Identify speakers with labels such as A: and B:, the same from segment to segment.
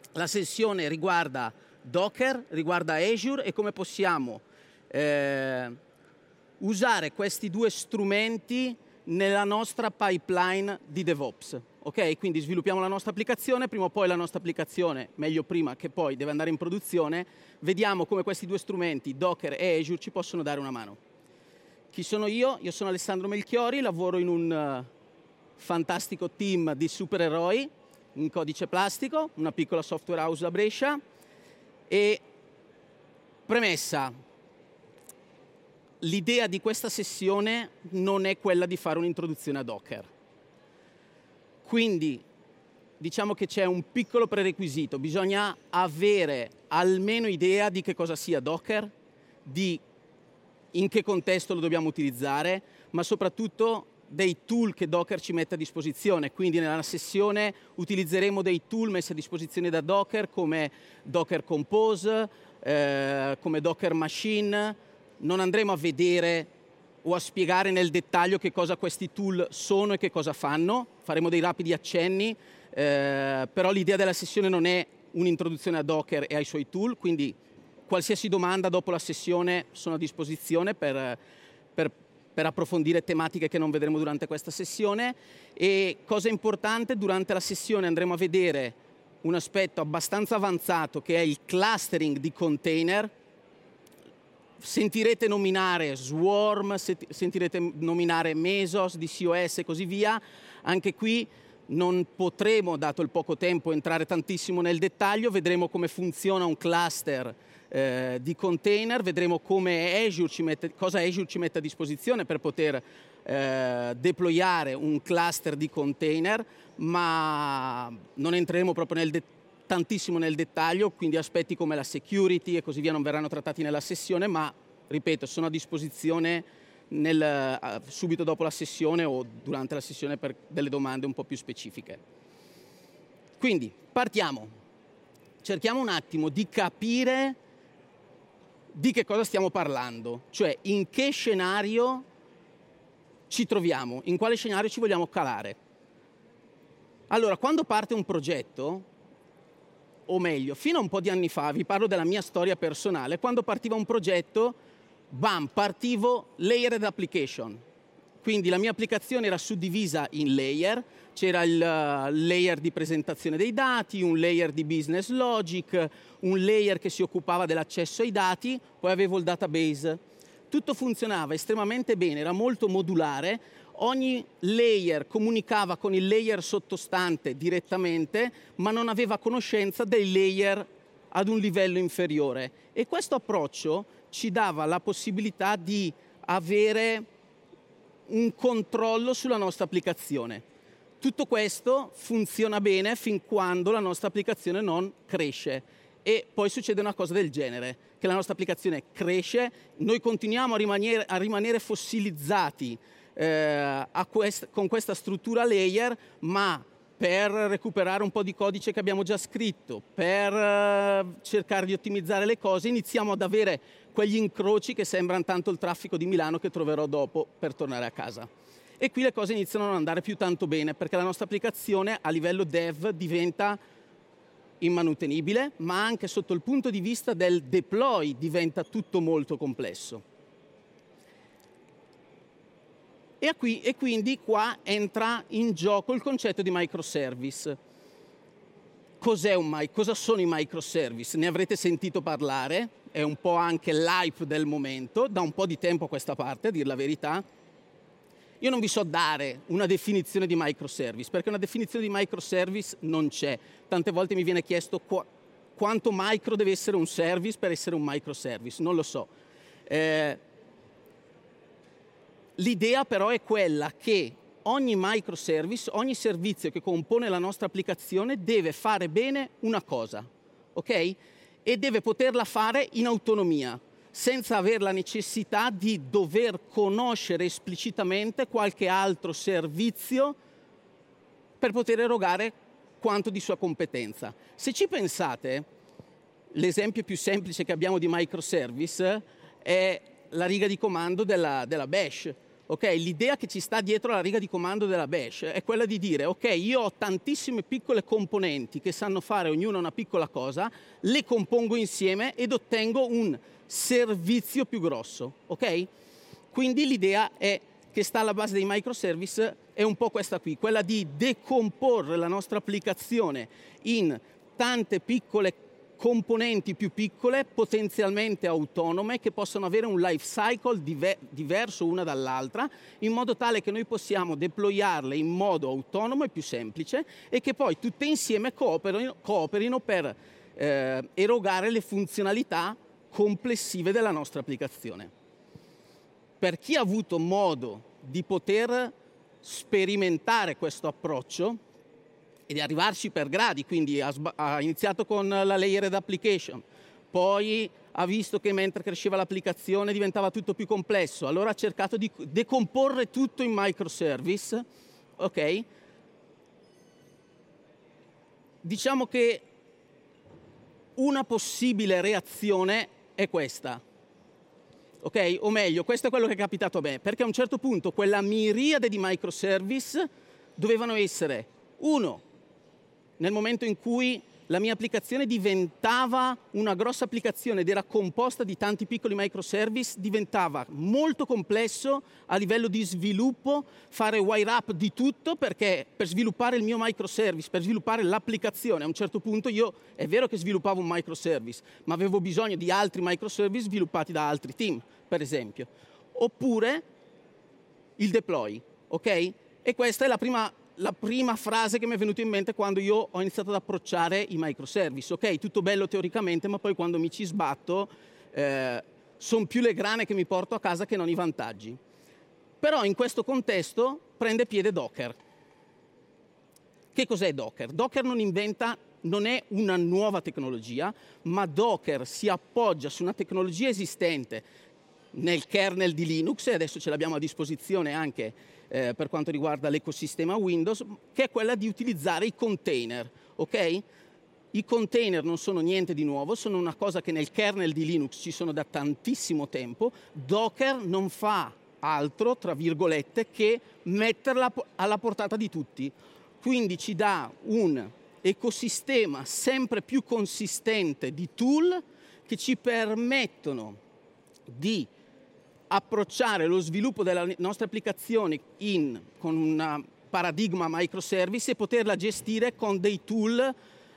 A: La sessione riguarda Docker, riguarda Azure e come possiamo usare questi due strumenti nella nostra pipeline di DevOps. Ok? Quindi sviluppiamo la nostra applicazione, prima o poi la nostra applicazione, meglio prima che poi, deve andare in produzione, vediamo come questi due strumenti, Docker e Azure, ci possono dare una mano. Chi sono io? Io sono Alessandro Melchiori, lavoro in un fantastico team di supereroi in Codice Plastico, una piccola software house a Brescia. E premessa, l'idea di questa sessione non è quella di fare un'introduzione a Docker. Quindi diciamo che c'è un piccolo prerequisito, bisogna avere almeno idea di che cosa sia Docker, di in che contesto lo dobbiamo utilizzare, ma soprattutto dei tool che Docker ci mette a disposizione. Quindi nella sessione utilizzeremo dei tool messi a disposizione da Docker come Docker Compose, come Docker Machine. Non andremo a vedere o a spiegare nel dettaglio che cosa questi tool sono e che cosa fanno, faremo dei rapidi accenni, però l'idea della sessione non è un'introduzione a Docker e ai suoi tool, quindi qualsiasi domanda dopo la sessione sono a disposizione per approfondire tematiche che non vedremo durante questa sessione. E cosa importante, durante la sessione andremo a vedere un aspetto abbastanza avanzato che è il clustering di container. Sentirete nominare Swarm, sentirete nominare Mesos, DCOS e così via. Anche qui non potremo, dato il poco tempo, entrare tantissimo nel dettaglio. Vedremo come funziona un cluster di container, vedremo come cosa Azure ci mette a disposizione per poter deployare un cluster di container, ma non entreremo proprio tantissimo nel dettaglio, quindi aspetti come la security e così via non verranno trattati nella sessione, ma ripeto, sono a disposizione subito dopo la sessione o durante la sessione per delle domande un po' più specifiche. Quindi partiamo, cerchiamo un attimo di capire di che cosa stiamo parlando, cioè in che scenario ci troviamo, in quale scenario ci vogliamo calare. Allora, quando parte un progetto, o meglio, fino a un po' di anni fa, vi parlo della mia storia personale, quando partiva un progetto, partivo layered application. Quindi la mia applicazione era suddivisa in layer, c'era il layer di presentazione dei dati, un layer di business logic, un layer che si occupava dell'accesso ai dati, poi avevo il database. Tutto funzionava estremamente bene, era molto modulare, ogni layer comunicava con il layer sottostante direttamente, ma non aveva conoscenza dei layer ad un livello inferiore. E questo approccio ci dava la possibilità di avere un controllo sulla nostra applicazione. Tutto questo funziona bene fin quando la nostra applicazione non cresce. E poi succede una cosa del genere, che la nostra applicazione cresce, noi continuiamo a rimanere fossilizzati con questa struttura layer, ma per recuperare un po' di codice che abbiamo già scritto, per cercare di ottimizzare le cose, iniziamo ad avere quegli incroci che sembrano tanto il traffico di Milano che troverò dopo per tornare a casa. E qui le cose iniziano a non andare più tanto bene, perché la nostra applicazione a livello dev diventa immanutenibile, ma anche sotto il punto di vista del deploy diventa tutto molto complesso. E quindi qua entra in gioco il concetto di microservice. Cosa sono i microservice? Ne avrete sentito parlare, è un po' anche l'hype del momento, da un po' di tempo a questa parte, a dir la verità. Io non vi so dare una definizione di microservice, perché una definizione di microservice non c'è. Tante volte mi viene chiesto quanto micro deve essere un service per essere un microservice, non lo so. L'idea però è quella che ogni microservice, ogni servizio che compone la nostra applicazione deve fare bene una cosa, ok? E deve poterla fare in autonomia, senza avere la necessità di dover conoscere esplicitamente qualche altro servizio per poter erogare quanto di sua competenza. Se ci pensate, l'esempio più semplice che abbiamo di microservice è la riga di comando della Bash. Ok, l'idea che ci sta dietro la riga di comando della Bash è quella di dire, ok, io ho tantissime piccole componenti che sanno fare ognuna una piccola cosa, le compongo insieme ed ottengo un servizio più grosso, ok? Quindi l'idea è che sta alla base dei microservice è un po' questa qui, quella di decomporre la nostra applicazione in tante piccole componenti più piccole, potenzialmente autonome, che possono avere un life cycle diverso una dall'altra, in modo tale che noi possiamo deployarle in modo autonomo e più semplice e che poi tutte insieme cooperino per erogare le funzionalità complessive della nostra applicazione. Per chi ha avuto modo di poter sperimentare questo approccio e di arrivarci per gradi, quindi ha iniziato con la layered application, poi ha visto che mentre cresceva l'applicazione diventava tutto più complesso, allora ha cercato di decomporre tutto in microservice, ok? Diciamo che una possibile reazione è questa. Ok? O meglio, questo è quello che è capitato a me, perché a un certo punto quella miriade di microservice dovevano essere, uno, nel momento in cui la mia applicazione diventava una grossa applicazione ed era composta di tanti piccoli microservice, diventava molto complesso a livello di sviluppo fare wire up di tutto, perché per sviluppare il mio microservice, per sviluppare l'applicazione, a un certo punto io è vero che sviluppavo un microservice, ma avevo bisogno di altri microservice sviluppati da altri team, per esempio. Oppure il deploy, ok? E questa è la prima frase che mi è venuta in mente quando io ho iniziato ad approcciare i microservice. Ok, tutto bello teoricamente, ma poi quando mi ci sbatto sono più le grane che mi porto a casa che non i vantaggi. Però in questo contesto prende piede Docker. Che cos'è Docker? Docker non è una nuova tecnologia, ma Docker si appoggia su una tecnologia esistente nel kernel di Linux, e adesso ce l'abbiamo a disposizione anche per quanto riguarda l'ecosistema Windows, che è quella di utilizzare i container, ok? I container non sono niente di nuovo, sono una cosa che nel kernel di Linux ci sono da tantissimo tempo. Docker non fa altro, tra virgolette, che metterla alla portata di tutti. Quindi ci dà un ecosistema sempre più consistente di tool che ci permettono di approcciare lo sviluppo delle nostre applicazioni con un paradigma microservice e poterla gestire con dei tool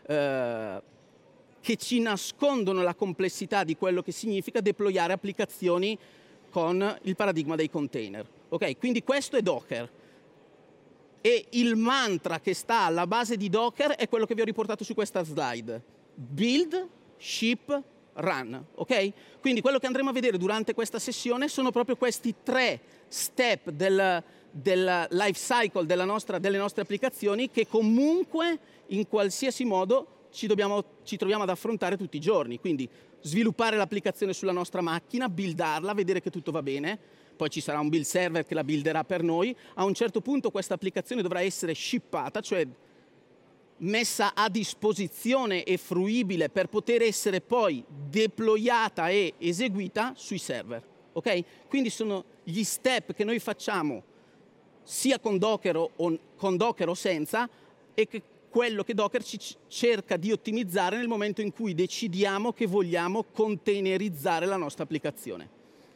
A: che ci nascondono la complessità di quello che significa deployare applicazioni con il paradigma dei container. Ok, quindi questo è Docker. E il mantra che sta alla base di Docker è quello che vi ho riportato su questa slide. Build, ship, run, ok? Quindi quello che andremo a vedere durante questa sessione sono proprio questi 3 step del life cycle delle nostre applicazioni, che comunque in qualsiasi modo ci troviamo ad affrontare tutti i giorni. Quindi sviluppare l'applicazione sulla nostra macchina, buildarla, vedere che tutto va bene, poi ci sarà un build server che la builderà per noi. A un certo punto questa applicazione dovrà essere shippata, cioè messa a disposizione e fruibile per poter essere poi deployata e eseguita sui server, ok? Quindi sono gli step che noi facciamo sia con Docker o senza, e che quello che Docker ci cerca di ottimizzare nel momento in cui decidiamo che vogliamo containerizzare la nostra applicazione.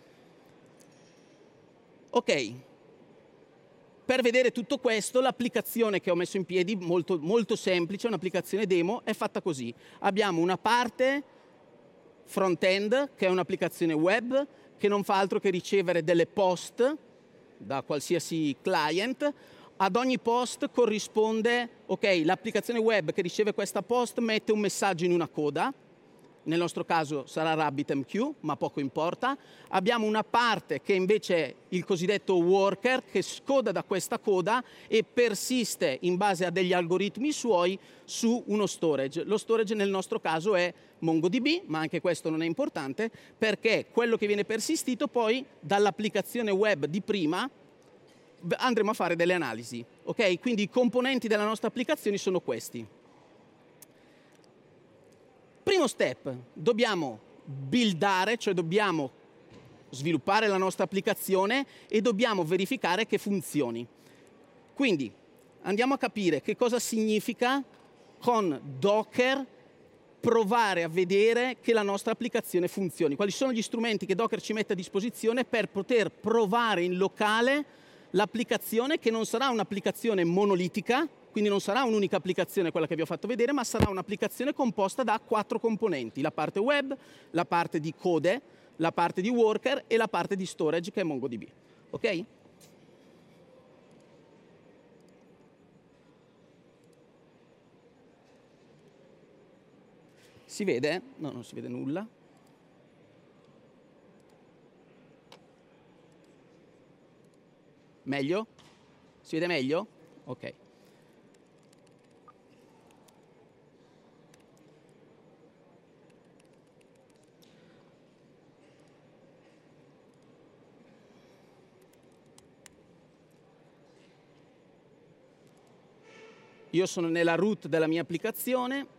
A: Ok. Per vedere tutto questo, l'applicazione che ho messo in piedi, molto, molto semplice, un'applicazione demo, è fatta così. Abbiamo una parte front-end, che è un'applicazione web, che non fa altro che ricevere delle post da qualsiasi client. Ad ogni post corrisponde, ok, l'applicazione web che riceve questa post mette un messaggio in una coda. Nel nostro caso sarà RabbitMQ, ma poco importa. Abbiamo una parte che invece è il cosiddetto worker, che scoda da questa coda e persiste in base a degli algoritmi suoi su uno storage. Lo storage nel nostro caso è MongoDB, ma anche questo non è importante, perché quello che viene persistito poi dall'applicazione web di prima andremo a fare delle analisi. Ok? Quindi i componenti della nostra applicazione sono questi. Primo step, dobbiamo buildare, cioè dobbiamo sviluppare la nostra applicazione e dobbiamo verificare che funzioni. Quindi andiamo a capire che cosa significa con Docker provare a vedere che la nostra applicazione funzioni. Quali sono gli strumenti che Docker ci mette a disposizione per poter provare in locale l'applicazione, che non sarà un'applicazione monolitica, quindi non sarà un'unica applicazione quella che vi ho fatto vedere, ma sarà un'applicazione composta da 4 componenti: la parte web, la parte di code, la parte di worker e la parte di storage, che è MongoDB. Ok? Si vede? No, non si vede nulla. Meglio? Si vede meglio? Ok. Io sono nella root della mia applicazione.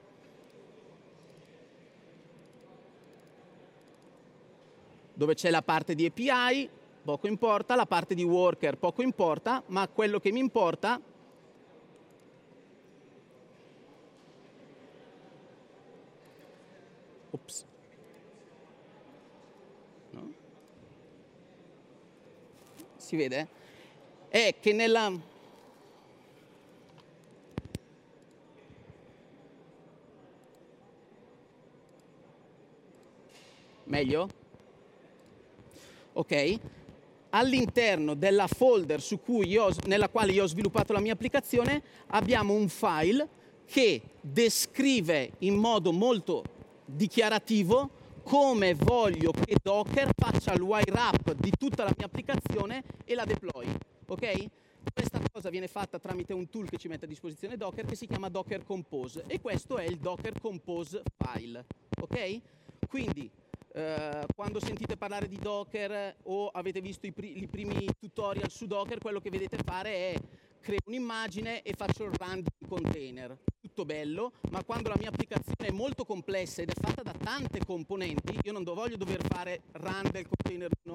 A: Dove c'è la parte di API, poco importa, la parte di worker poco importa, ma quello che mi importa no? Si vede? È che nella meglio? Ok? All'interno della folder nella quale io ho sviluppato la mia applicazione abbiamo un file che descrive in modo molto dichiarativo come voglio che Docker faccia il wire up di tutta la mia applicazione e la deploy. Ok? Questa cosa viene fatta tramite un tool che ci mette a disposizione Docker, che si chiama Docker Compose, e questo è il Docker Compose file. Ok? Quindi quando sentite parlare di Docker o avete visto i primi tutorial su Docker, quello che vedete fare è creo un'immagine e faccio il run di un container. Tutto bello, ma quando la mia applicazione è molto complessa ed è fatta da tante componenti, io non voglio dover fare run del container 1.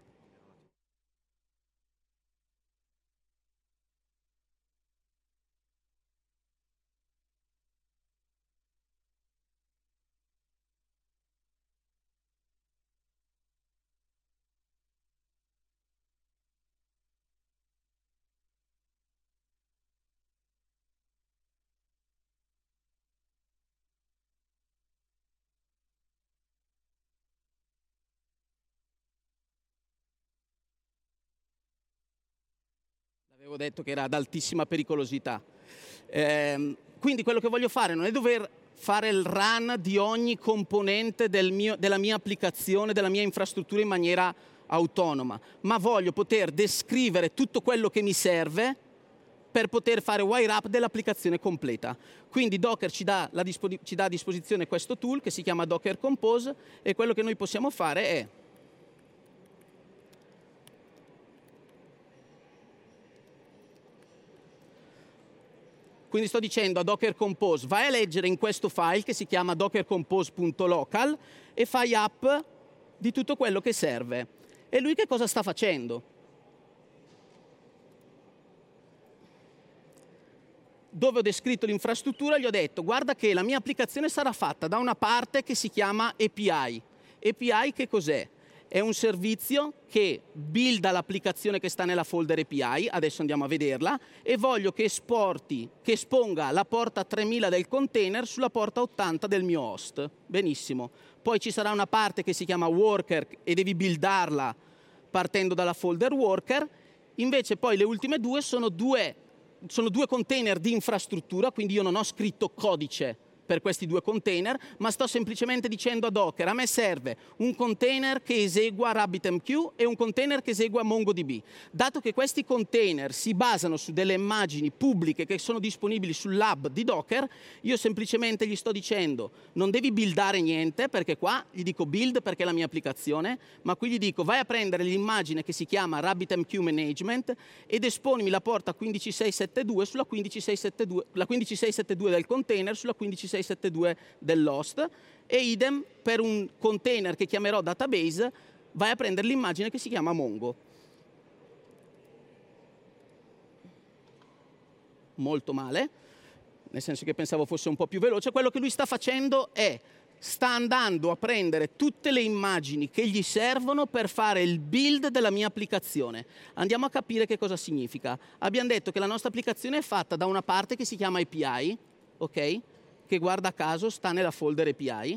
A: Avevo detto che era ad altissima pericolosità. Quindi quello che voglio fare non è dover fare il run di ogni componente della mia applicazione, della mia infrastruttura in maniera autonoma, ma voglio poter descrivere tutto quello che mi serve per poter fare wire up dell'applicazione completa. Quindi Docker ci dà a disposizione questo tool che si chiama Docker Compose, e quello che noi possiamo fare è quindi sto dicendo a Docker Compose: vai a leggere in questo file che si chiama dockercompose.local e fai up di tutto quello che serve. E lui che cosa sta facendo? Dove ho descritto l'infrastruttura gli ho detto: guarda che la mia applicazione sarà fatta da una parte che si chiama API. API che cos'è? È un servizio che builda l'applicazione che sta nella folder API, adesso andiamo a vederla, e voglio che esponga la porta 3000 del container sulla porta 80 del mio host. Benissimo. Poi ci sarà una parte che si chiama worker e devi buildarla partendo dalla folder worker. Invece poi le ultime due sono due container di infrastruttura, quindi io non ho scritto codice per questi due container, ma sto semplicemente dicendo a Docker: a me serve un container che esegua RabbitMQ e un container che esegua MongoDB. Dato che questi container si basano su delle immagini pubbliche che sono disponibili sul lab di Docker, io semplicemente gli sto dicendo: non devi buildare niente, perché qua gli dico build perché è la mia applicazione, ma qui gli dico: vai a prendere l'immagine che si chiama RabbitMQ Management ed esponimi la porta 15672 sulla 15672, la 15672 del container sulla 15672 dell'host, e idem per un container che chiamerò database, vai a prendere l'immagine che si chiama Mongo. Molto male, nel senso che pensavo fosse un po' più veloce. Quello che lui sta facendo è sta andando a prendere tutte le immagini che gli servono per fare il build della mia applicazione. Andiamo a capire che cosa significa. Abbiamo detto che la nostra applicazione è fatta da una parte che si chiama API, ok? Che guarda caso sta nella folder API.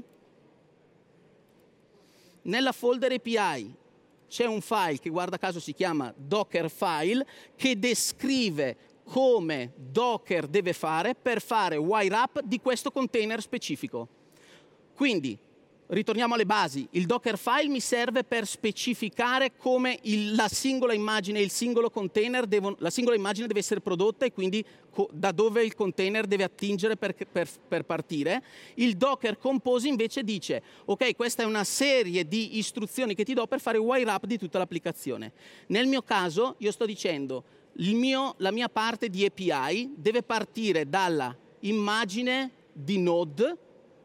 A: Nella folder API c'è un file che guarda caso si chiama Dockerfile, che descrive come Docker deve fare per fare wire up di questo container specifico. Quindi, ritorniamo alle basi, il Dockerfile mi serve per specificare come la singola immagine e il singolo container la singola immagine deve essere prodotta e quindi da dove il container deve attingere per partire. Il Docker Compose invece dice, ok, questa è una serie di istruzioni che ti do per fare wire up di tutta l'applicazione. Nel mio caso, io sto dicendo, la mia parte di API deve partire dalla immagine di Node,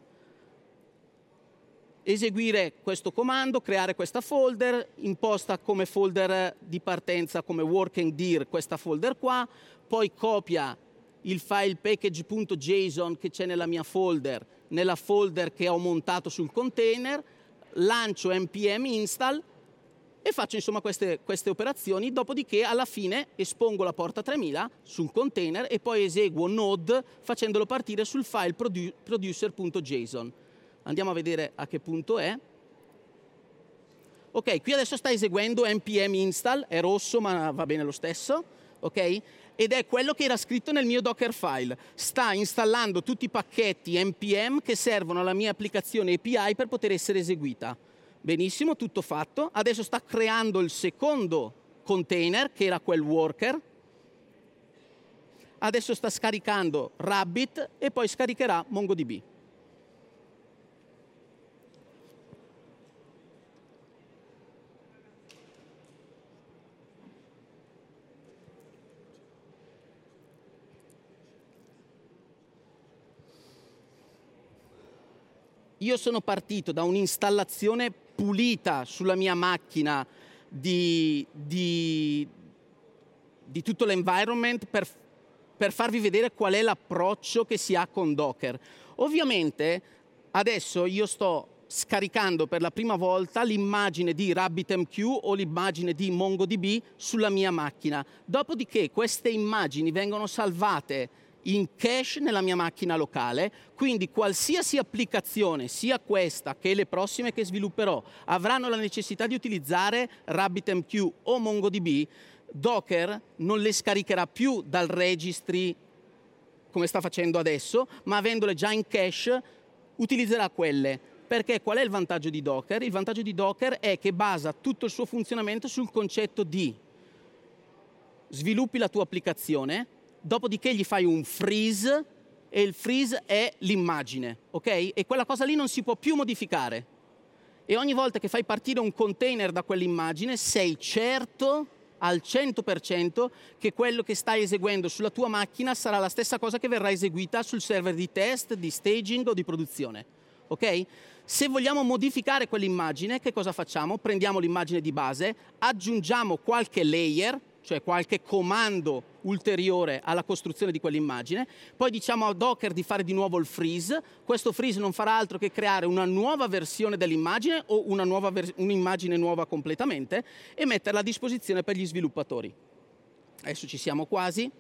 A: eseguire questo comando, creare questa folder, imposta come folder di partenza, come working dir questa folder qua, poi copia il file package.json che c'è nella mia folder, nella folder che ho montato sul container, lancio npm install e faccio insomma queste operazioni, dopodiché alla fine espongo la porta 3000 sul container e poi eseguo node facendolo partire sul file producer.json. Andiamo a vedere a che punto è. Ok, qui adesso sta eseguendo npm install, è rosso ma va bene lo stesso, ok? Ed è quello che era scritto nel mio Dockerfile. Sta installando tutti i pacchetti npm che servono alla mia applicazione API per poter essere eseguita. Benissimo, tutto fatto. Adesso sta creando il secondo container, che era quel worker. Adesso sta scaricando Rabbit e poi scaricherà MongoDB. Io sono partito da un'installazione pulita sulla mia macchina di tutto l'environment per farvi vedere qual è l'approccio che si ha con Docker. Ovviamente adesso io sto scaricando per la prima volta l'immagine di RabbitMQ o l'immagine di MongoDB sulla mia macchina. Dopodiché queste immagini vengono salvate in cache nella mia macchina locale, quindi qualsiasi applicazione, sia questa che le prossime che svilupperò, avranno la necessità di utilizzare RabbitMQ o MongoDB, Docker non le scaricherà più dal registry come sta facendo adesso, ma avendole già in cache utilizzerà quelle. Perché qual è il vantaggio di Docker? Il vantaggio di Docker è che basa tutto il suo funzionamento sul concetto di sviluppi la tua applicazione, dopodiché gli fai un freeze e il freeze è l'immagine, ok? E quella cosa lì non si può più modificare. E ogni volta che fai partire un container da quell'immagine sei certo al 100% che quello che stai eseguendo sulla tua macchina sarà la stessa cosa che verrà eseguita sul server di test, di staging o di produzione, ok? Se vogliamo modificare quell'immagine, che cosa facciamo? Prendiamo l'immagine di base, aggiungiamo qualche layer, cioè qualche comando ulteriore alla costruzione di quell'immagine, poi diciamo a Docker di fare di nuovo il freeze. Questo freeze non farà altro che creare una nuova versione dell'immagine o un'immagine nuova completamente e metterla a disposizione per gli sviluppatori. Adesso ci siamo quasi.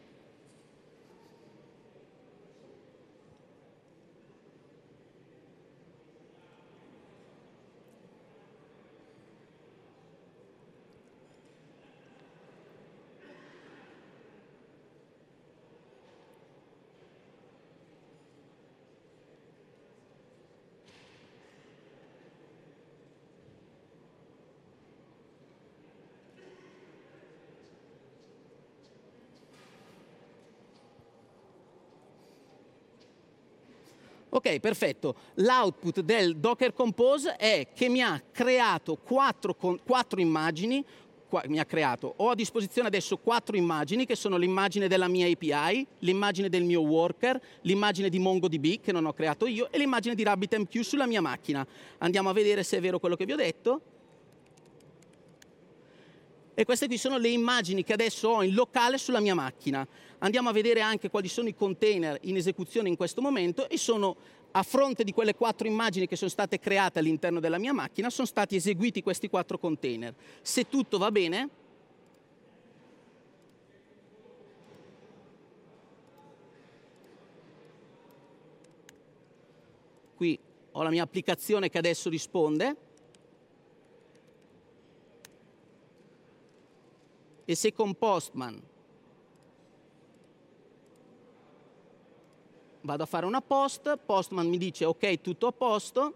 A: Ok, perfetto. L'output del Docker Compose è che mi ha creato quattro immagini. Ho a disposizione adesso 4 immagini, che sono l'immagine della mia API, l'immagine del mio worker, l'immagine di MongoDB, che non ho creato io, e l'immagine di RabbitMQ sulla mia macchina. Andiamo a vedere se è vero quello che vi ho detto. E queste qui sono le immagini che adesso ho in locale sulla mia macchina. Andiamo a vedere anche quali sono i container in esecuzione in questo momento e sono, a fronte di quelle 4 immagini che sono state create all'interno della mia macchina, sono stati eseguiti questi 4 container. Se tutto va bene, qui ho la mia applicazione che adesso risponde, e se con Postman vado a fare una post, Postman mi dice ok, tutto a posto,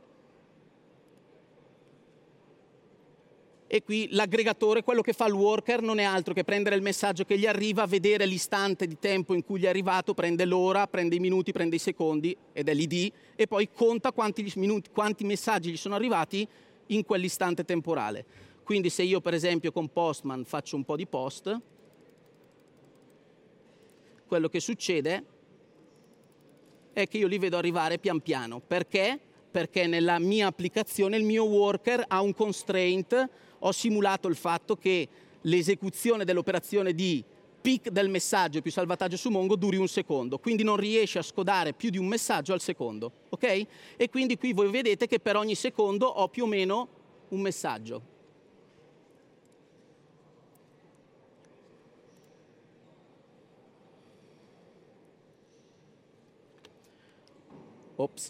A: e qui l'aggregatore, quello che fa il worker, non è altro che prendere il messaggio che gli arriva, vedere l'istante di tempo in cui gli è arrivato, prende l'ora, prende i minuti, prende i secondi, ed è l'ID, e poi conta quanti messaggi gli sono arrivati in quell'istante temporale. Quindi se io per esempio con Postman faccio un po' di post, quello che succede è che io li vedo arrivare pian piano. Perché? Perché nella mia applicazione il mio worker ha un constraint. Ho simulato il fatto che l'esecuzione dell'operazione di pick del messaggio più salvataggio su Mongo duri 1 secondo, quindi non riesce a scodare più di un messaggio al secondo, ok? E quindi qui voi vedete che per ogni secondo ho più o meno un messaggio. Ops.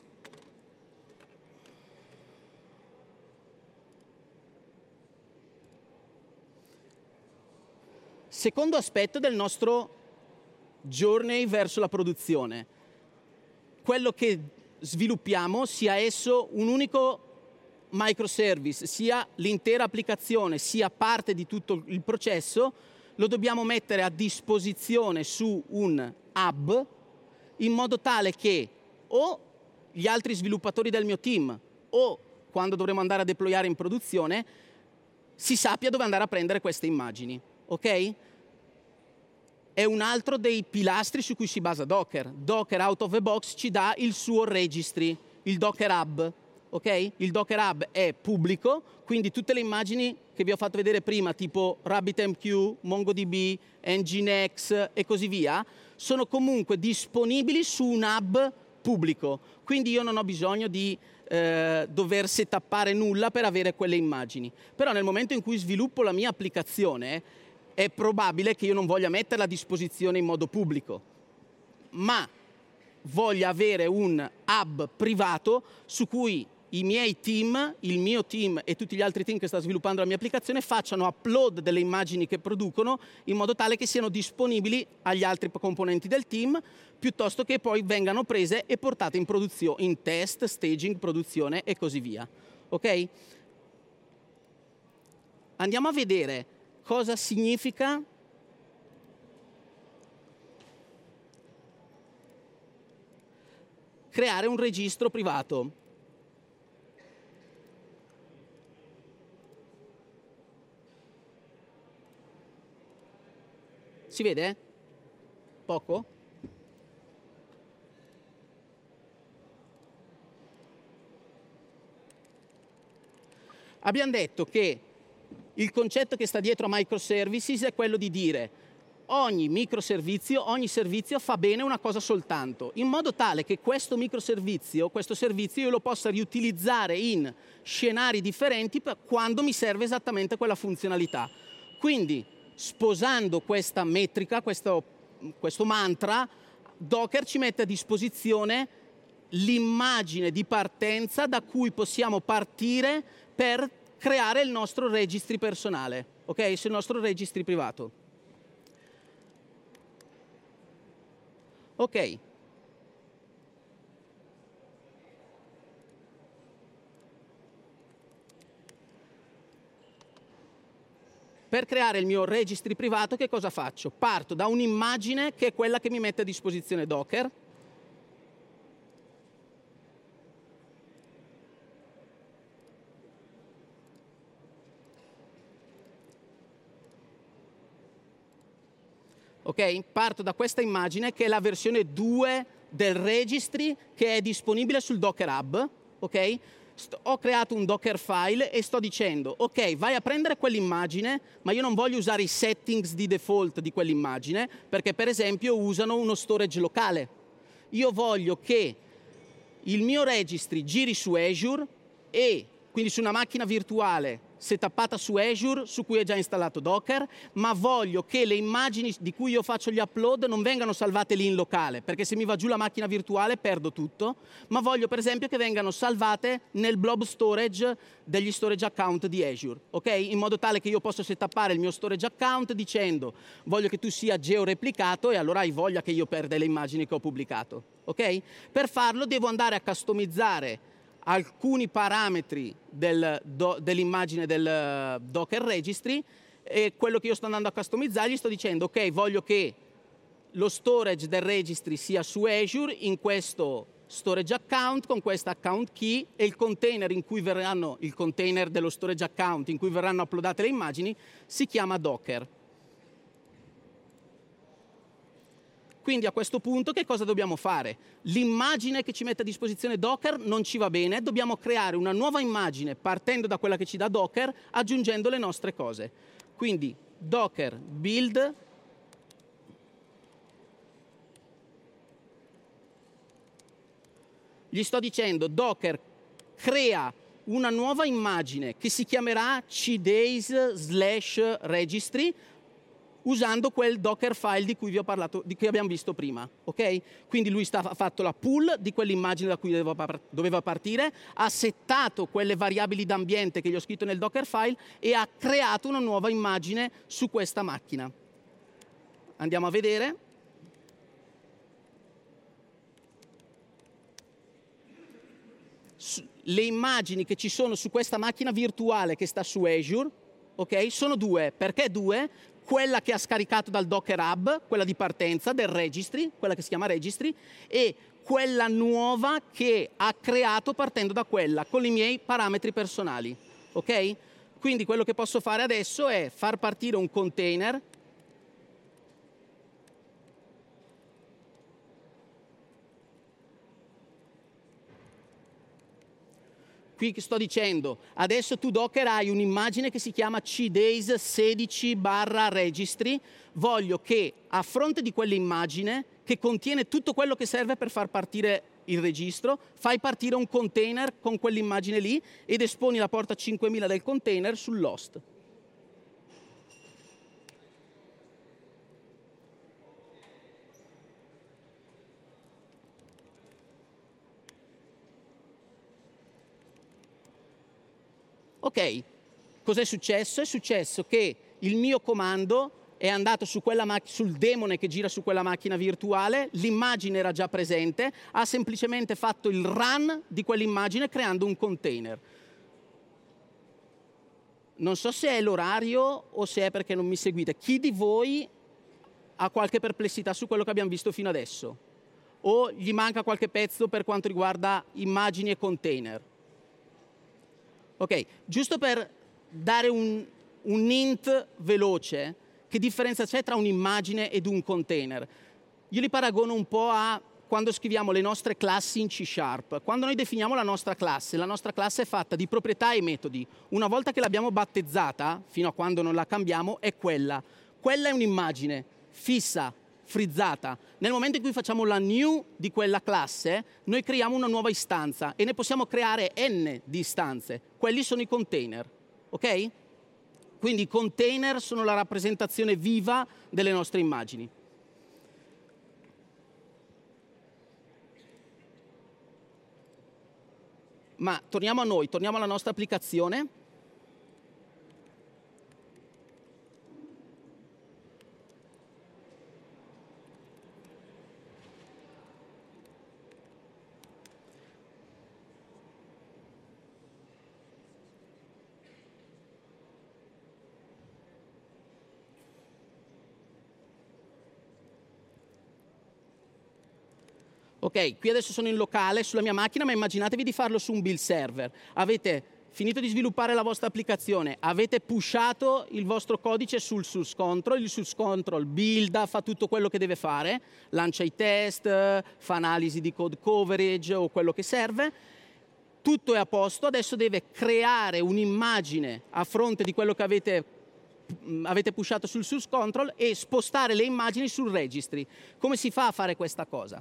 A: Secondo aspetto del nostro journey verso la produzione. Quello che sviluppiamo, sia esso un unico microservice, sia l'intera applicazione, sia parte di tutto il processo, lo dobbiamo mettere a disposizione su un hub in modo tale che o gli altri sviluppatori del mio team o quando dovremo andare a deployare in produzione si sappia dove andare a prendere queste immagini, ok? È un altro dei pilastri su cui si basa Docker. Docker out of the box ci dà il suo registry, il Docker Hub, ok? Il Docker Hub è pubblico, quindi tutte le immagini che vi ho fatto vedere prima, tipo RabbitMQ, MongoDB, Nginx e così via, sono comunque disponibili su un hub pubblico. Quindi io non ho bisogno di dover setappare nulla per avere quelle immagini. Però nel momento in cui sviluppo la mia applicazione è probabile che io non voglia metterla a disposizione in modo pubblico, ma voglia avere un hub privato su cui i miei team, il mio team e tutti gli altri team che sta sviluppando la mia applicazione facciano upload delle immagini che producono in modo tale che siano disponibili agli altri componenti del team, piuttosto che poi vengano prese e portate in produzione, in test, staging, produzione e così via. Ok? Andiamo a vedere cosa significa creare un registro privato. Si vede? Poco? Abbiamo detto che il concetto che sta dietro a microservices è quello di dire ogni microservizio, ogni servizio fa bene una cosa soltanto, in modo tale che questo microservizio, questo servizio io lo possa riutilizzare in scenari differenti quando mi serve esattamente quella funzionalità. Quindi, sposando questa metrica, questo mantra, Docker ci mette a disposizione l'immagine di partenza da cui possiamo partire per creare il nostro registry personale, ok? Il nostro registry privato. Ok. Per creare il mio registry privato che cosa faccio? Parto da un'immagine che è quella che mi mette a disposizione Docker. Ok? Parto da questa immagine che è la versione 2 del registry che è disponibile sul Docker Hub, ok? Ho creato un Docker file e sto dicendo, ok, vai a prendere quell'immagine, ma io non voglio usare i settings di default di quell'immagine, perché per esempio usano uno storage locale. Io voglio che il mio registry giri su Azure e quindi su una macchina virtuale setappata su Azure, su cui è già installato Docker, ma voglio che le immagini di cui io faccio gli upload non vengano salvate lì in locale, perché se mi va giù la macchina virtuale perdo tutto, ma voglio per esempio che vengano salvate nel blob storage degli storage account di Azure, ok? In modo tale che io possa setappare il mio storage account dicendo voglio che tu sia georeplicato e allora hai voglia che io perda le immagini che ho pubblicato, ok? Per farlo devo andare a customizzare alcuni parametri dell'immagine del Docker Registry e quello che io sto andando a customizzare gli sto dicendo ok, voglio che lo storage del registry sia su Azure in questo storage account con questa account key e il container il container dello storage account in cui verranno uploadate le immagini si chiama Docker. Quindi a questo punto che cosa dobbiamo fare? L'immagine che ci mette a disposizione Docker non ci va bene, dobbiamo creare una nuova immagine partendo da quella che ci dà Docker, aggiungendo le nostre cose. Quindi Docker build gli sto dicendo Docker crea una nuova immagine che si chiamerà cdays/registry usando quel Docker file di cui vi ho parlato, di cui abbiamo visto prima, ok? Quindi lui ha fatto la pull di quell'immagine da cui doveva partire, ha settato quelle variabili d'ambiente che gli ho scritto nel Docker file e ha creato una nuova immagine su questa macchina. Andiamo a vedere. Le immagini che ci sono su questa macchina virtuale che sta su Azure, ok? Sono due. Perché due? Quella che ha scaricato dal Docker Hub, quella di partenza del registry, quella che si chiama registry, e quella nuova che ha creato partendo da quella, con i miei parametri personali, ok? Quindi quello che posso fare adesso è far partire un container qui sto dicendo, adesso tu Docker hai un'immagine che si chiama cdays 16/registry, voglio che a fronte di quell'immagine che contiene tutto quello che serve per far partire il registro, fai partire un container con quell'immagine lì ed esponi la porta 5000 del container sull'host. Ok, cos'è successo? È successo che il mio comando è andato su sul demone che gira su quella macchina virtuale, l'immagine era già presente, ha semplicemente fatto il run di quell'immagine creando un container. Non so se è l'orario o se è perché non mi seguite. Chi di voi ha qualche perplessità su quello che abbiamo visto fino adesso? O gli manca qualche pezzo per quanto riguarda immagini e container? Ok, giusto per dare un hint veloce, che differenza c'è tra un'immagine ed un container? Io li paragono un po' a quando scriviamo le nostre classi in C#. Quando noi definiamo la nostra classe è fatta di proprietà e metodi. Una volta che l'abbiamo battezzata, fino a quando non la cambiamo, è quella. Quella è un'immagine fissa, frizzata. Nel momento in cui facciamo la new di quella classe, noi creiamo una nuova istanza e ne possiamo creare n di istanze. Quelli sono i container, ok? Quindi i container sono la rappresentazione viva delle nostre immagini. Ma torniamo a noi, torniamo alla nostra applicazione. Ok, qui adesso sono in locale sulla mia macchina, ma immaginatevi di farlo su un build server. Avete finito di sviluppare la vostra applicazione, avete pushato il vostro codice sul source control, il source control builda, fa tutto quello che deve fare, lancia i test, fa analisi di code coverage o quello che serve. tutto è a posto, adesso deve creare un'immagine a fronte di quello che avete pushato sul source control e spostare le immagini sul registry. Come si fa a fare questa cosa?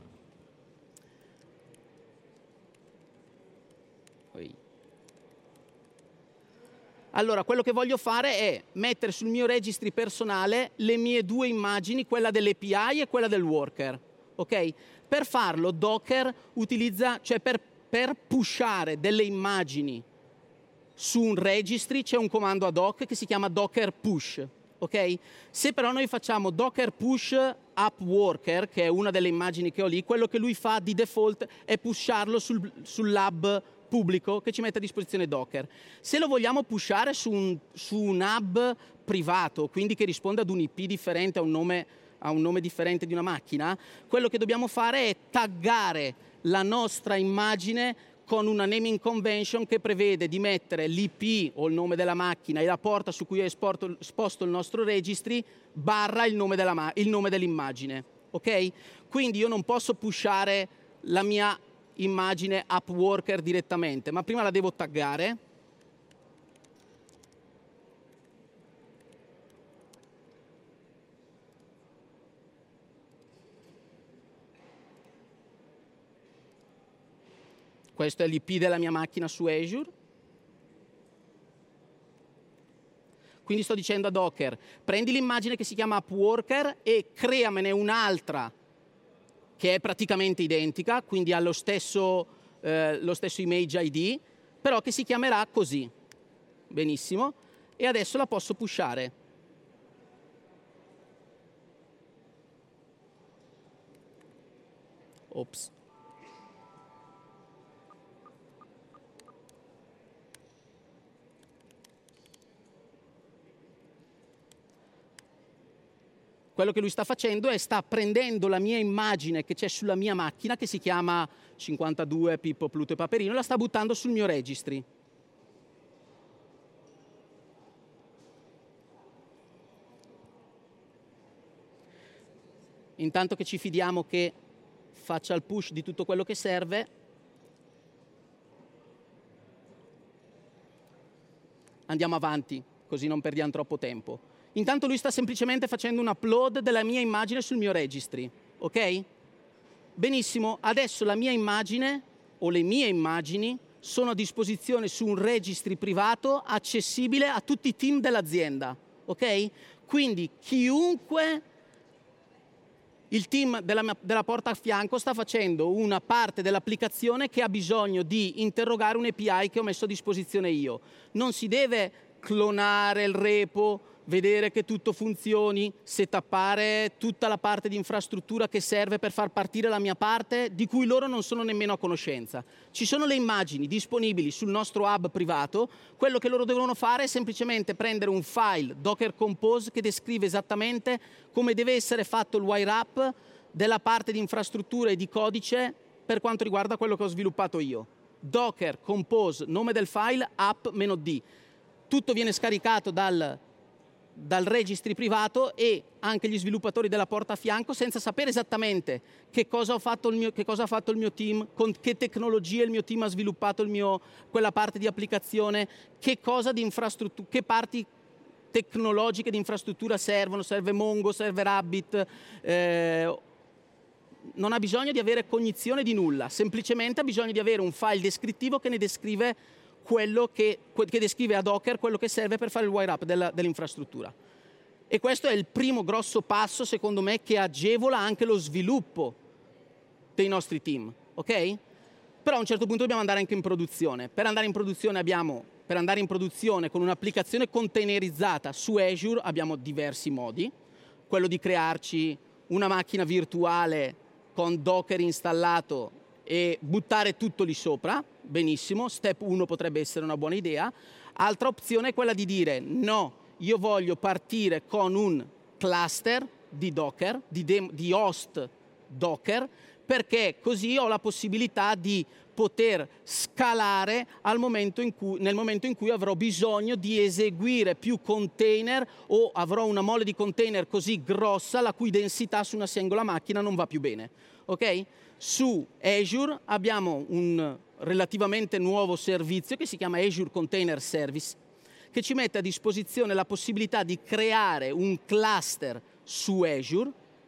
A: Allora, quello che voglio fare è mettere sul mio registry personale le mie due immagini, quella dell'API e quella del worker. Ok? Per farlo Docker utilizza, cioè per pushare delle immagini su un registry c'è un comando ad hoc che si chiama docker push. Ok? Se però noi facciamo docker push app worker, che è una delle immagini che ho lì, quello che lui fa di default è pusharlo sul lab pubblico che ci mette a disposizione Docker. Se lo vogliamo pushare su un hub privato, quindi che risponde ad un IP differente, a un nome differente di una macchina, quello che dobbiamo fare è taggare la nostra immagine con una naming convention che prevede di mettere l'IP o il nome della macchina e la porta su cui è esposto il nostro registry barra il nome dell'immagine. Ok? Quindi io non posso pushare la mia immagine app worker direttamente, ma prima la devo taggare. Questo è l'IP della mia macchina su Azure. Quindi sto dicendo a Docker, prendi l'immagine che si chiama app worker e creamene un'altra che è praticamente identica, quindi ha lo stesso image ID, però che si chiamerà così. Benissimo. E adesso la posso pushare. Ops. Quello che lui sta facendo è sta prendendo la mia immagine che c'è sulla mia macchina, che si chiama 52 Pippo, Pluto e Paperino, e la sta buttando sul mio registry. Intanto che ci fidiamo che faccia il push di tutto quello che serve, andiamo avanti, così non perdiamo troppo tempo. Intanto lui sta semplicemente facendo un upload della mia immagine sul mio registry, ok? Benissimo, adesso la mia immagine o le mie immagini sono a disposizione su un registry privato accessibile a tutti i team dell'azienda, ok? Quindi chiunque, il team della porta a fianco sta facendo una parte dell'applicazione che ha bisogno di interrogare un API che ho messo a disposizione io. Non si deve clonare il repo, vedere che tutto funzioni, setappare tutta la parte di infrastruttura che serve per far partire la mia parte, di cui loro non sono nemmeno a conoscenza. Ci sono le immagini disponibili sul nostro hub privato, quello che loro devono fare è semplicemente prendere un file Docker Compose che descrive esattamente come deve essere fatto il wire up della parte di infrastruttura e di codice per quanto riguarda quello che ho sviluppato io. Docker Compose, nome del file, app-d. Tutto viene scaricato dal registry privato e anche gli sviluppatori della porta a fianco, senza sapere esattamente che cosa ha fatto il mio team, con che tecnologie il mio team ha sviluppato quella parte di applicazione, che parti tecnologiche di infrastruttura servono, serve Mongo, serve Rabbit, non ha bisogno di avere cognizione di nulla, semplicemente ha bisogno di avere un file descrittivo che ne descrive che descrive a Docker quello che serve per fare il wire up dell'infrastruttura. E questo è il primo grosso passo, secondo me, che agevola anche lo sviluppo dei nostri team, ok? Però a un certo punto dobbiamo andare anche in produzione. Per andare in produzione con un'applicazione containerizzata su Azure abbiamo diversi modi. Quello di crearci una macchina virtuale con Docker installato e buttare tutto lì sopra, benissimo, step 1 potrebbe essere una buona idea. Altra opzione è quella di dire no, io voglio partire con un cluster di Docker, di host Docker, perché così ho la possibilità di poter scalare nel momento in cui avrò bisogno di eseguire più container o avrò una mole di container così grossa la cui densità su una singola macchina non va più bene, ok? Su Azure abbiamo un relativamente nuovo servizio che si chiama Azure Container Service, che ci mette a disposizione la possibilità di creare un cluster su Azure,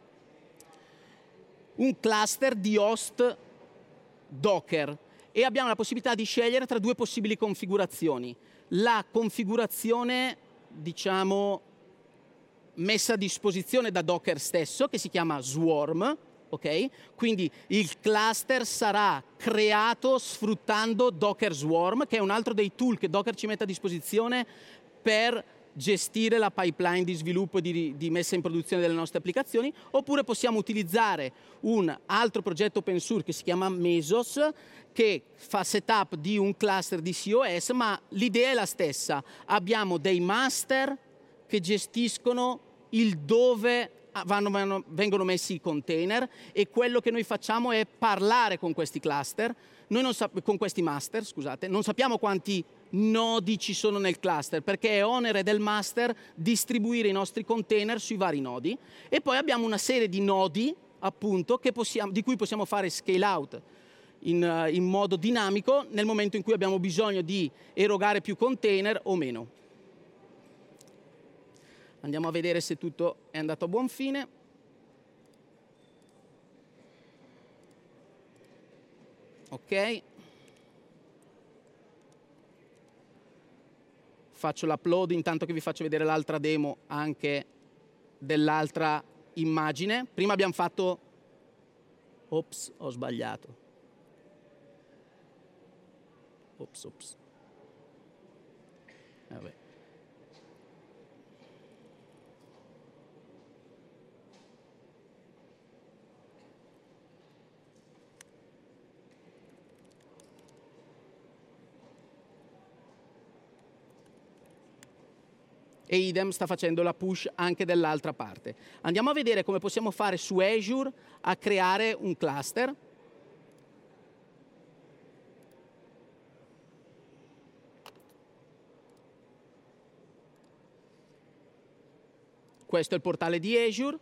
A: un cluster di host Docker, e abbiamo la possibilità di scegliere tra due possibili configurazioni. La configurazione, diciamo, messa a disposizione da Docker stesso, che si chiama Swarm, ok? Quindi il cluster sarà creato sfruttando Docker Swarm, che è un altro dei tool che Docker ci mette a disposizione per gestire la pipeline di sviluppo e di messa in produzione delle nostre applicazioni, oppure possiamo utilizzare un altro progetto open source che si chiama Mesos, che fa setup di un cluster di COS, ma l'idea è la stessa. Abbiamo dei master che gestiscono il dove vengono messi i container, e quello che noi facciamo è parlare con questi cluster, con questi master, scusate. Non sappiamo quanti nodi ci sono nel cluster, perché è onere del master distribuire i nostri container sui vari nodi, e poi abbiamo una serie di nodi, appunto, di cui possiamo fare scale out in modo dinamico nel momento in cui abbiamo bisogno di erogare più container o meno. Andiamo a vedere se tutto è andato a buon fine. Ok. Faccio l'upload intanto che vi faccio vedere l'altra demo anche dell'altra immagine. Prima abbiamo fatto... Ops, ho sbagliato. Ops. Vabbè. E idem sta facendo la push anche dall'altra parte. Andiamo a vedere come possiamo fare su Azure a creare un cluster. Questo è il portale di Azure.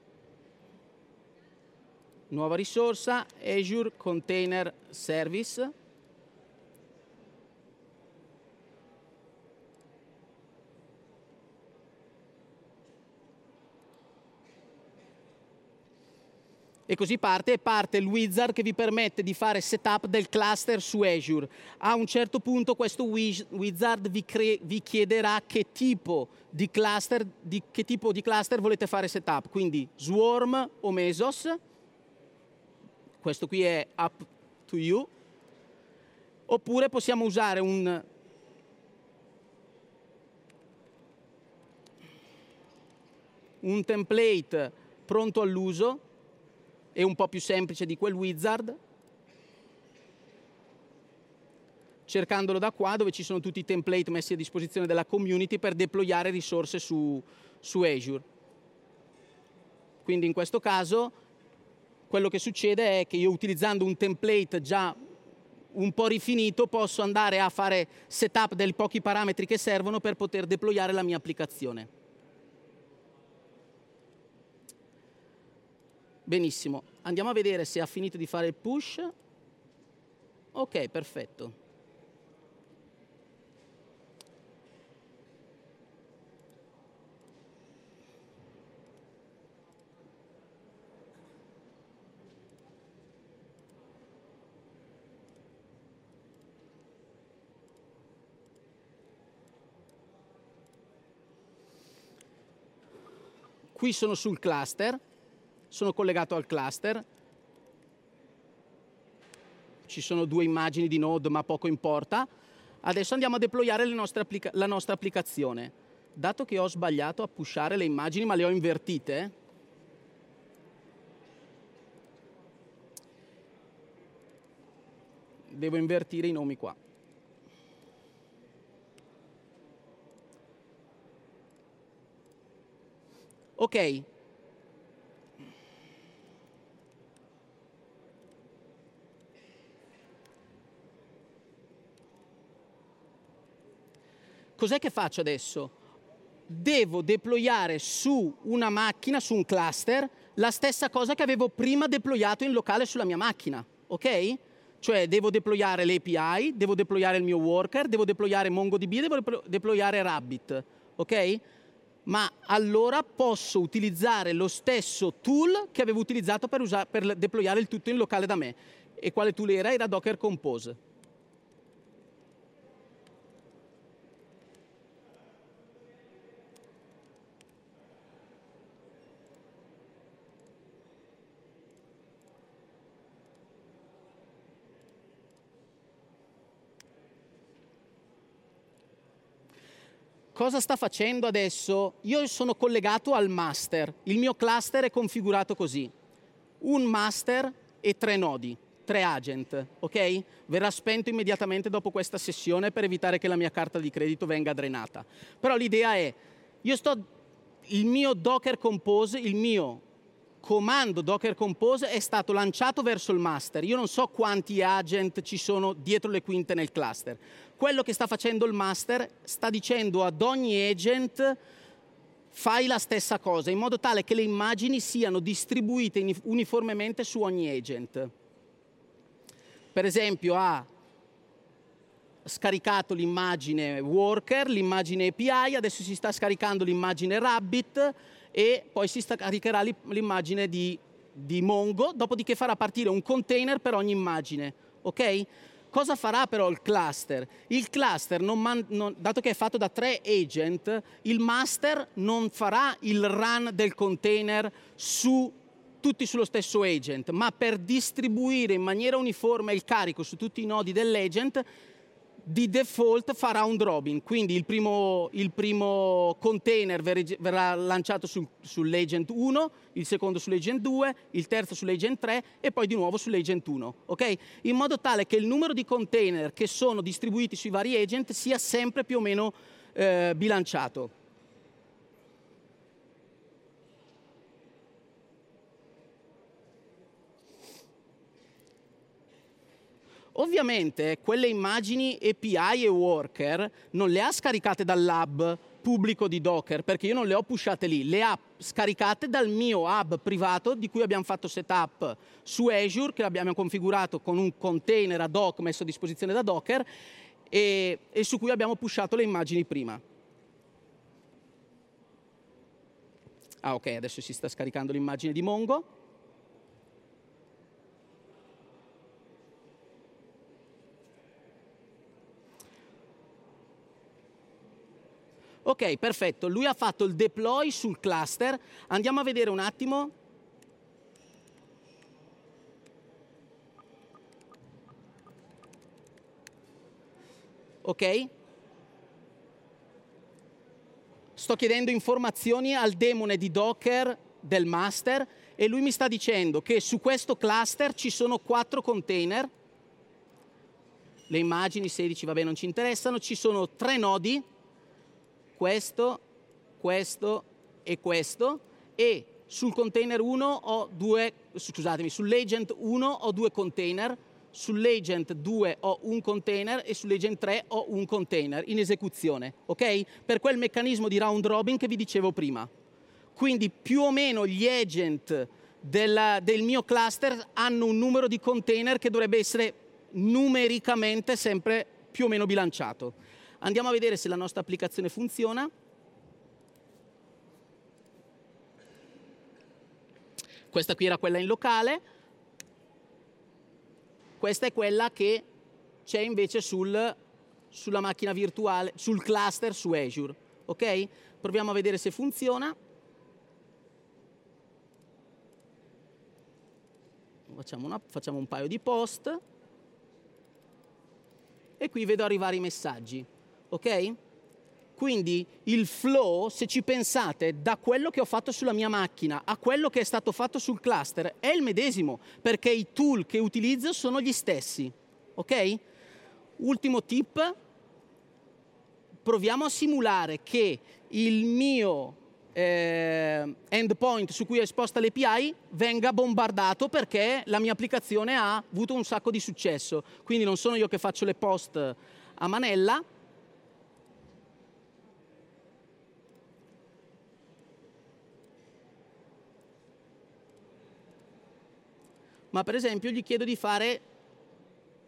A: Nuova risorsa, Azure Container Service. E così parte il wizard che vi permette di fare setup del cluster su Azure. A un certo punto questo wizard vi chiederà che tipo di cluster volete fare setup, quindi Swarm o Mesos. Questo qui è up to you. Oppure possiamo usare un template pronto all'uso e un po' più semplice di quel wizard, cercandolo da qua dove ci sono tutti i template messi a disposizione della community per deployare risorse su Azure. Quindi in questo caso quello che succede è che io, utilizzando un template già un po' rifinito, posso andare a fare setup dei pochi parametri che servono per poter deployare la mia applicazione. Benissimo, andiamo a vedere se ha finito di fare il push. Ok, perfetto. Qui sono sul cluster. Sono collegato al cluster, ci sono due immagini di node ma poco importa. Adesso andiamo a deployare la nostra applicazione. Dato che ho sbagliato a pushare le immagini ma le ho invertite, devo invertire i nomi qua. Ok. Cos'è che faccio adesso? Devo deployare su una macchina, su un cluster, la stessa cosa che avevo prima deployato in locale sulla mia macchina, ok? Cioè devo deployare le API, devo deployare il mio worker, devo deployare MongoDB, devo deployare Rabbit, ok? Ma allora posso utilizzare lo stesso tool che avevo utilizzato per deployare il tutto in locale da me. E quale tool era? Era Docker Compose. Cosa sta facendo adesso? Io sono collegato al master. Il mio cluster è configurato così. Un master e 3 nodi, 3 agent, ok? Verrà spento immediatamente dopo questa sessione per evitare che la mia carta di credito venga drenata. Però l'idea è, il mio Docker Compose, il mio comando Docker Compose è stato lanciato verso il master. Io non so quanti agent ci sono dietro le quinte nel cluster. Quello che sta facendo il master sta dicendo ad ogni agent fai la stessa cosa, in modo tale che le immagini siano distribuite uniformemente su ogni agent. Per esempio ha scaricato l'immagine worker, l'immagine API, adesso si sta scaricando l'immagine Rabbit e poi si scaricherà l'immagine di Mongo, dopodiché farà partire un container per ogni immagine, ok? Cosa farà però il cluster? Il cluster, dato che è fatto da 3 agent, il master non farà il run del container tutti sullo stesso agent, ma per distribuire in maniera uniforme il carico su tutti i nodi dell'agent, di default fa round robin, quindi il primo container verrà lanciato sull'agent 1, il secondo sull'agent 2, il terzo sull'agent 3 e poi di nuovo sull'agent 1, ok? In modo tale che il numero di container che sono distribuiti sui vari agent sia sempre più o meno bilanciato. Ovviamente quelle immagini API e worker non le ha scaricate dal hub pubblico di Docker, perché io non le ho pushate lì, le ha scaricate dal mio hub privato di cui abbiamo fatto setup su Azure, che l'abbiamo configurato con un container ad hoc messo a disposizione da Docker e su cui abbiamo pushato le immagini prima. Ah, ok, adesso si sta scaricando l'immagine di Mongo. Ok, perfetto. Lui ha fatto il deploy sul cluster. Andiamo a vedere un attimo. Ok? Sto chiedendo informazioni al demone di Docker del master e lui mi sta dicendo che su questo cluster ci sono 4 container. Le immagini 16, vabbè, non ci interessano. Ci sono 3 nodi. Questo e questo, e sul container 1 ho sull'agent 1 ho 2 container, sull'agent 2 ho un container e sull'agent 3 ho un container in esecuzione, ok? Per quel meccanismo di round robin che vi dicevo prima. Quindi più o meno gli agent del mio cluster hanno un numero di container che dovrebbe essere numericamente sempre più o meno bilanciato. Andiamo a vedere se la nostra applicazione funziona. Questa qui era quella in locale. Questa è quella che c'è invece sulla macchina virtuale, sul cluster su Azure. Ok? Proviamo a vedere se funziona. Facciamo un paio di post. E qui vedo arrivare i messaggi. Ok? Quindi il flow, se ci pensate, da quello che ho fatto sulla mia macchina a quello che è stato fatto sul cluster è il medesimo, perché i tool che utilizzo sono gli stessi. Ok? Ultimo tip, proviamo a simulare che il mio endpoint su cui è esposta l'API venga bombardato perché la mia applicazione ha avuto un sacco di successo. Quindi non sono io che faccio le post a manella, ma per esempio gli chiedo di fare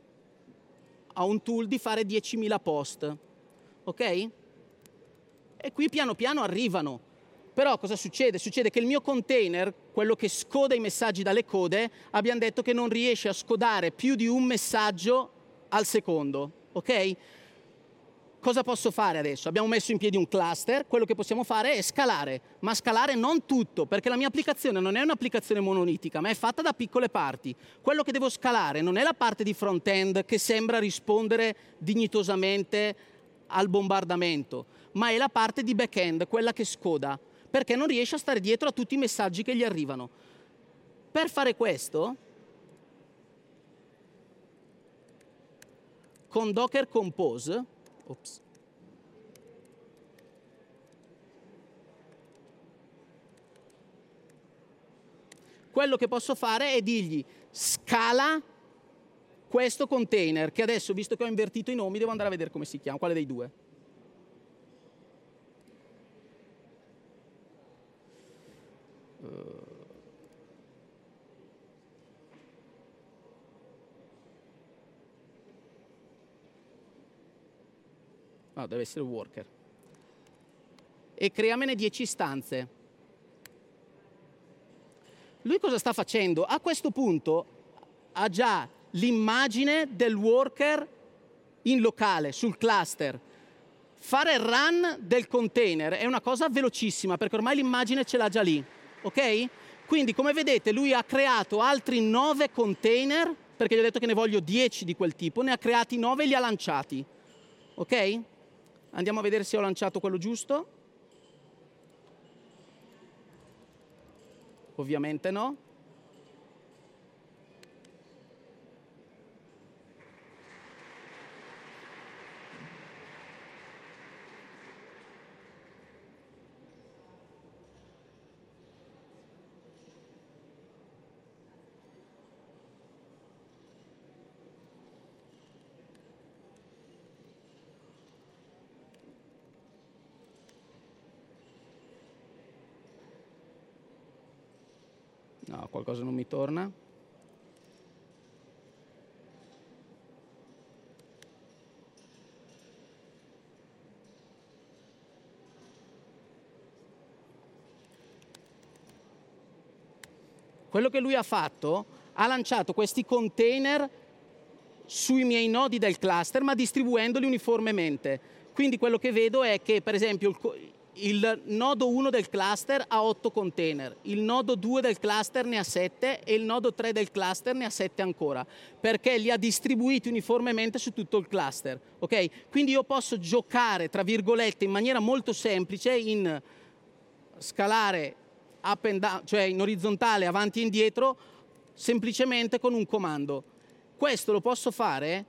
A: a un tool di fare 10.000 post, ok? E qui piano piano arrivano. Però cosa succede? Succede che il mio container, quello che scoda i messaggi dalle code, abbiamo detto che non riesce a scodare più di un messaggio al secondo, ok? Cosa posso fare adesso? Abbiamo messo in piedi un cluster, quello che possiamo fare è scalare, ma scalare non tutto, perché la mia applicazione non è un'applicazione monolitica, ma è fatta da piccole parti. Quello che devo scalare non è la parte di front-end che sembra rispondere dignitosamente al bombardamento, ma è la parte di back-end, quella che scoda, perché non riesce a stare dietro a tutti i messaggi che gli arrivano. Per fare questo, con Docker Compose, quello che posso fare è dirgli scala questo container, che adesso, visto che ho invertito i nomi, devo andare a vedere come si chiama, quale dei due. No, deve essere worker. E creamene 10 istanze. Lui cosa sta facendo? A questo punto ha già l'immagine del worker in locale, sul cluster. Fare il run del container è una cosa velocissima, perché ormai l'immagine ce l'ha già lì, ok? Quindi, come vedete, lui ha creato altri 9 container, perché gli ho detto che ne voglio 10 di quel tipo, ne ha creati 9 e li ha lanciati, ok? Andiamo a vedere se ho lanciato quello giusto. Ovviamente no. No, qualcosa non mi torna. Quello che lui ha fatto, ha lanciato questi container sui miei nodi del cluster, ma distribuendoli uniformemente. Quindi quello che vedo è che, per esempio, il nodo 1 del cluster ha 8 container, il nodo 2 del cluster ne ha 7 e il nodo 3 del cluster ne ha 7 ancora, perché li ha distribuiti uniformemente su tutto il cluster. Okay? Quindi io posso giocare, tra virgolette, in maniera molto semplice in scalare up and down, cioè in orizzontale avanti e indietro, semplicemente con un comando. Questo lo posso fare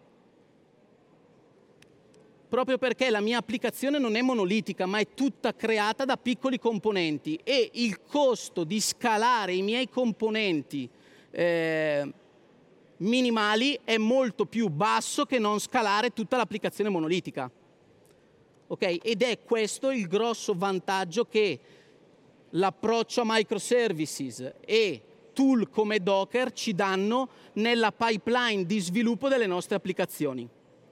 A: proprio perché la mia applicazione non è monolitica, ma è tutta creata da piccoli componenti e il costo di scalare i miei componenti minimali è molto più basso che non scalare tutta l'applicazione monolitica. Okay? Ed è questo il grosso vantaggio che l'approccio a microservices e tool come Docker ci danno nella pipeline di sviluppo delle nostre applicazioni.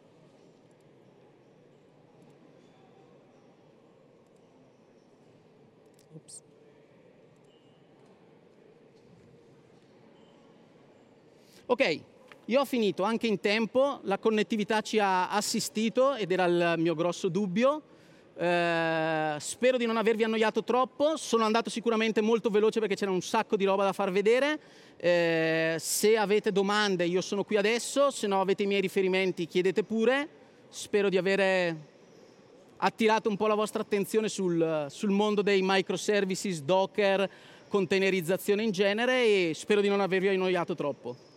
A: Ok, io ho finito anche in tempo, la connettività ci ha assistito ed era il mio grosso dubbio. Spero di non avervi annoiato troppo, sono andato sicuramente molto veloce perché c'era un sacco di roba da far vedere. Se avete domande io sono qui adesso, se no avete i miei riferimenti chiedete pure. Spero di avere attirato un po' la vostra attenzione sul mondo dei microservices, Docker, containerizzazione in genere e spero di non avervi annoiato troppo.